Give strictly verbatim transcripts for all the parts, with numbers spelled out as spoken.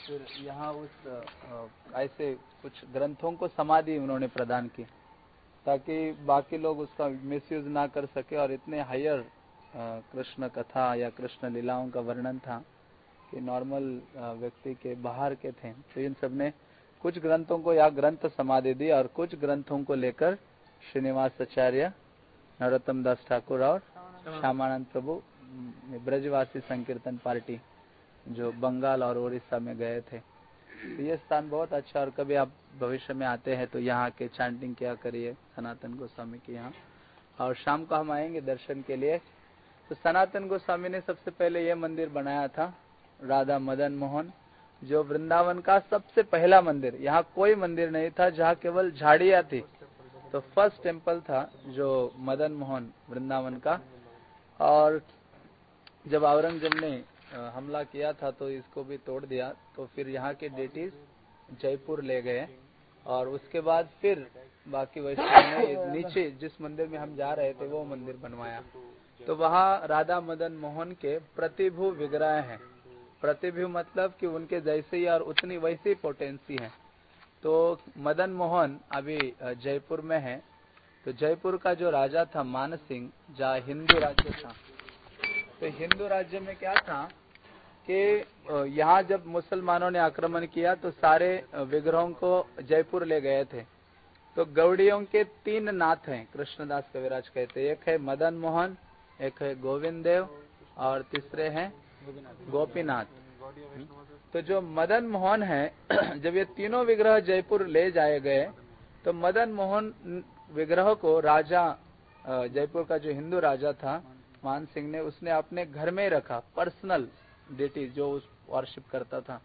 फिर यहाँ उस आ, ऐसे कुछ ग्रंथों को समाधि उन्होंने प्रदान की ताकि बाकी लोग उसका मिसयूज ना कर सके। और इतने हायर कृष्ण कथा या कृष्ण लीलाओं का वर्णन था कि नॉर्मल व्यक्ति के बाहर के थे। तो इन सब ने कुछ ग्रंथों को या ग्रंथ समाधि दी और कुछ ग्रंथों को लेकर श्रीनिवास आचार्य, नरोत्तम दास ठाकुर और श्यामानंद प्रभु ब्रजवासी संकीर्तन पार्टी जो बंगाल और उड़ीसा में गए थे। तो ये स्थान बहुत अच्छा, और कभी आप भविष्य में आते हैं तो यहाँ के चैंटिंग क्या करिए सनातन गोस्वामी के यहाँ। और शाम को हम आएंगे दर्शन के लिए। तो सनातन गोस्वामी ने सबसे पहले ये मंदिर बनाया था, राधा मदन मोहन, जो वृंदावन का सबसे पहला मंदिर। यहाँ कोई मंदिर नहीं था जहाँ केवल झाड़ियाँ थी। तो फर्स्ट टेम्पल था जो मदन मोहन वृंदावन का। और जब औरंगजेब ने हमला किया था तो इसको भी तोड़ दिया। तो फिर यहाँ के डेटीज जयपुर ले गए और उसके बाद फिर बाकी वैष्णव ने नीचे जिस मंदिर में हम जा रहे थे वो मंदिर बनवाया। तो वहाँ राधा मदन मोहन के प्रतिभू विग्रह हैं। प्रतिभू मतलब कि उनके जैसे ही और उतनी वैसी पोटेंसी है। तो मदन मोहन अभी जयपुर में है। तो जयपुर का जो राजा था मान सिंह, जहाँ हिंदू राज्य था, तो हिंदू राज्य में क्या था कि यहाँ जब मुसलमानों ने आक्रमण किया तो सारे विग्रहों को जयपुर ले गए थे। तो गौड़ियों के तीन नाथ हैं, कृष्णदास कविराज कहते हैं। एक है मदन मोहन, एक है गोविंद देव और तीसरे हैं गोपीनाथ। तो जो मदन मोहन है, जब ये तीनों विग्रह जयपुर ले जाए गए तो मदन मोहन विग्रह को राजा, जयपुर का जो हिंदू राजा था मान सिंह ने, उसने अपने घर में रखा, पर्सनल डेटी जो उस वर्शिप करता था।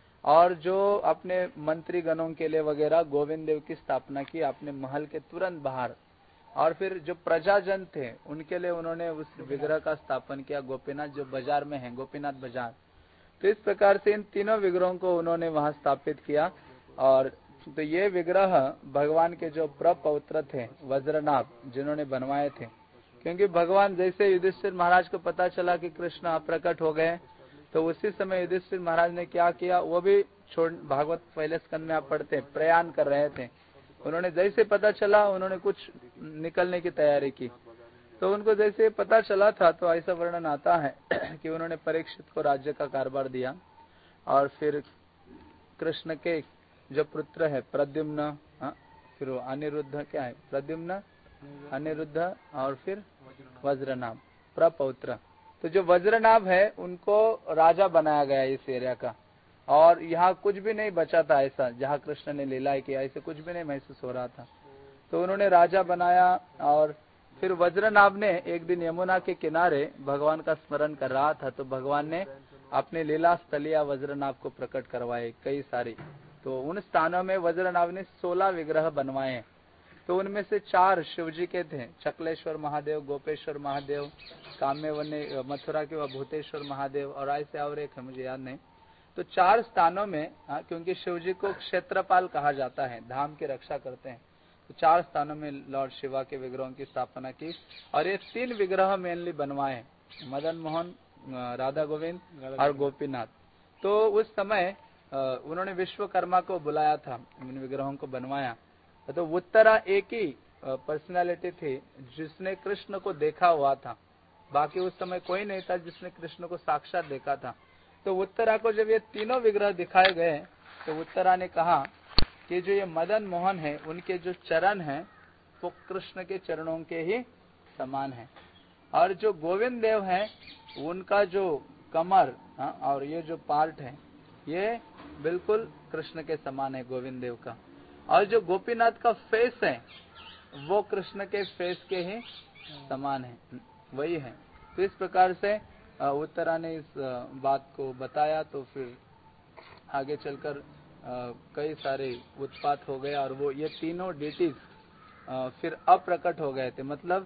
और जो अपने मंत्री गणों के लिए वगैरह गोविंद देव की स्थापना की अपने महल के तुरंत बाहर। और फिर जो प्रजाजन थे उनके लिए उन्होंने उस विग्रह का स्थापन किया, गोपीनाथ जो बाजार में है, गोपीनाथ बाजार। तो इस प्रकार से इन तीनों विग्रहों को उन्होंने वहां स्थापित किया। और तो ये विग्रह भगवान के जो प्रपौत्र थे वज्रनाभ, जिन्होंने बनवाए थे, क्योंकि भगवान जैसे युधिष्ठिर महाराज को पता चला कि कृष्ण अप्रकट हो गए तो उसी समय युधिष्ठिर महाराज ने क्या किया, वो भी छोड़, भागवत पहले स्कंद में आप पढ़ते हैं, प्रयाण कर रहे थे। उन्होंने जैसे पता चला उन्होंने कुछ निकलने की तैयारी की। तो उनको जैसे पता चला था तो ऐसा वर्णन आता है कि उन्होंने परीक्षित को राज्य का कारभार दिया। और फिर कृष्ण के जो पुत्र है प्रद्युम्न, फिर अनिरुद्ध, क्या है प्रद्युम्न, अनिरुद्ध और फिर वज्रनाभ प्रपौत्र। तो जो वज्रनाभ है उनको राजा बनाया गया इस एरिया का। और यहाँ कुछ भी नहीं बचा था ऐसा जहाँ कृष्ण ने लीला किया, ऐसे कुछ भी नहीं महसूस हो रहा था। तो उन्होंने राजा बनाया। और फिर वज्रनाभ ने एक दिन यमुना के किनारे भगवान का स्मरण कर रहा था तो भगवान ने अपने लीला स्थलिया वज्रनाभ को प्रकट करवाए कई सारी। तो उन स्थानों में वज्रनाभ ने सोलह विग्रह बनवाए। तो उनमें से चार शिवजी के थे, चकलेश्वर महादेव, गोपेश्वर महादेव, काम्यवने मथुरा के व भूतेश्वर महादेव, और ऐसे और एक है मुझे याद नहीं। तो चार स्थानों में, क्योंकि शिवजी को क्षेत्रपाल कहा जाता है, धाम की रक्षा करते हैं, तो चार स्थानों में लॉर्ड शिवा के विग्रहों की स्थापना की। और ये तीन विग्रह मेनली बनवाए, मदन मोहन, राधा गोविंद और गोपीनाथ। तो उस समय उन्होंने विश्वकर्मा को बुलाया था, इन विग्रहों को बनवाया। तो उत्तरा एक ही पर्सनालिटी थी जिसने कृष्ण को देखा हुआ था, बाकी उस समय कोई नहीं था जिसने कृष्ण को साक्षात देखा था। तो उत्तरा को जब ये तीनों विग्रह दिखाए गए तो उत्तरा ने कहा कि जो ये मदन मोहन है उनके जो चरण हैं वो कृष्ण के चरणों के ही समान है। और जो गोविंद देव है उनका जो कमर और ये जो पार्ट है ये बिल्कुल कृष्ण के समान है गोविंद देव का। और जो गोपीनाथ का फेस है वो कृष्ण के फेस के ही समान है, वही है। तो इस प्रकार से उत्तरा ने इस बात को बताया। तो फिर आगे चलकर कई सारे उत्पात हो गए और वो ये तीनों डेटीज फिर अप्रकट हो गए थे। मतलब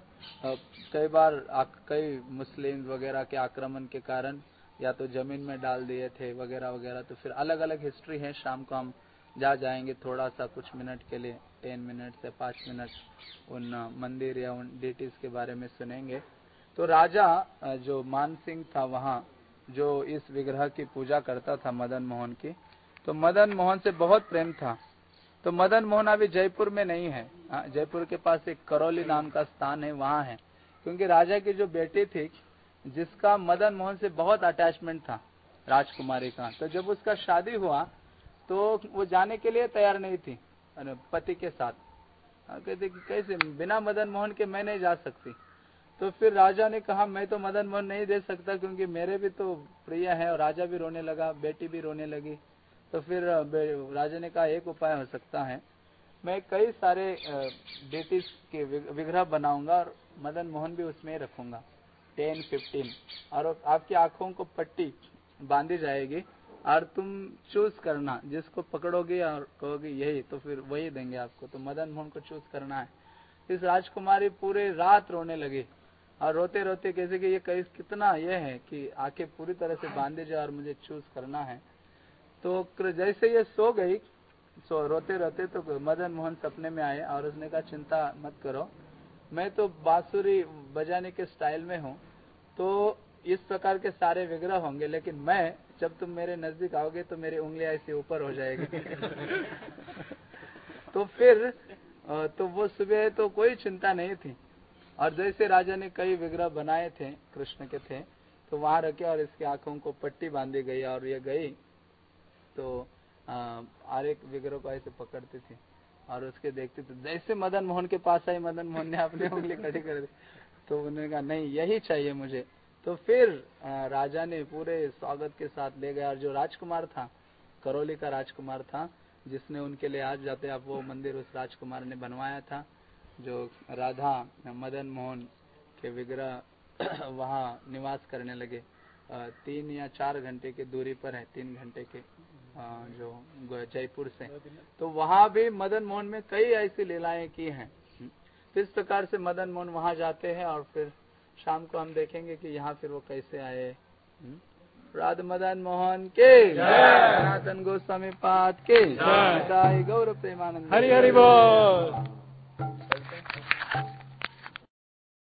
कई बार कई मुस्लिम वगैरह के आक्रमण के कारण या तो जमीन में डाल दिए थे वगैरह वगैरह। तो फिर अलग अलग हिस्ट्री है, शाम को हम जा जाएंगे थोड़ा सा कुछ मिनट के लिए, टेन मिनट से पाँच मिनट उन मंदिर या उन डेटीज के बारे में सुनेंगे। तो राजा जो मान सिंह था वहाँ, जो इस विग्रह की पूजा करता था मदन मोहन की, तो मदन मोहन से बहुत प्रेम था। तो मदन मोहन अभी जयपुर में नहीं है, जयपुर के पास एक करौली नाम का स्थान है, वहां है। क्योंकि राजा की जो बेटी थी जिसका मदन मोहन से बहुत अटैचमेंट था, राजकुमारी का, तो जब उसका शादी हुआ तो वो जाने के लिए तैयार नहीं थी पति के साथ। कहते कि कैसे बिना मदन मोहन के मैं नहीं जा सकती। तो फिर राजा ने कहा मैं तो मदन मोहन नहीं दे सकता क्योंकि मेरे भी तो प्रिय है। और राजा भी रोने लगा, बेटी भी रोने लगी। तो फिर राजा ने कहा एक उपाय हो सकता है, मैं कई सारे बेटी के विग्रह बनाऊंगा और मदन मोहन भी उसमें रखूंगा, टेन फिफ्टीन, और आपकी आंखों को पट्टी बांधी जाएगी और तुम चूज करना, जिसको पकड़ोगे और कहोगे यही, तो फिर वही देंगे आपको। तो मदन मोहन को चूज करना है। इस राजकुमारी पूरे रात रोने लगी और रोते रोते कैसे कि ये कैसे कितना ये है कि आंखें पूरी तरह से बांधे जाए और मुझे चूज करना है। तो जैसे ये सो गई, सो रोते रोते, तो मदन मोहन सपने में आए और उसने कहा चिंता मत करो, मैं तो बांसुरी बजाने के स्टाइल में हूँ, तो इस प्रकार के सारे विग्रह होंगे, लेकिन मैं जब तुम मेरे नजदीक आओगे तो मेरी उंगलियां ऐसे ऊपर हो जाएगी। तो फिर तो वो सुबह तो कोई चिंता नहीं थी। और जैसे राजा ने कई विग्रह बनाए थे कृष्ण के थे, तो वहां रखे और इसकी आंखों को पट्टी बांधी गई और ये गई तो हर एक विग्रह को ऐसे पकड़ती थी और उसके देखते थे। जैसे मदन मोहन के पास आई, मदन मोहन ने अपनी उंगली खड़ी कर दी। तो उन्होंने कहा नहीं यही चाहिए मुझे। तो फिर राजा ने पूरे स्वागत के साथ ले गया। और जो राजकुमार था, करौली का राजकुमार था, जिसने उनके लिए आज जाते आप वो मंदिर उस राजकुमार ने बनवाया था, जो राधा मदन मोहन के विग्रह वहाँ निवास करने लगे। तीन या चार घंटे की दूरी पर है, तीन घंटे के जो जयपुर से। तो वहाँ भी मदन मोहन में कई ऐसी लीलाएं की हैं। इस प्रकार से मदन मोहन वहाँ जाते हैं और फिर शाम को हम देखेंगे कि यहाँ फिर वो कैसे आए। राधा मदन मोहन के सनातन गोस्वामी पाद के गौर प्रेमानंद। हरि हरि बोल।